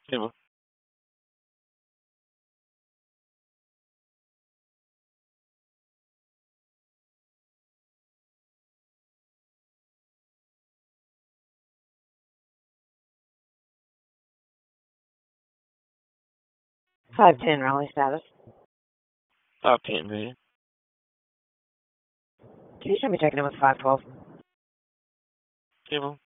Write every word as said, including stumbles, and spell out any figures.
Cable. five ten rally status. five ten, man. Can you show me checking in with five twelve? Cable.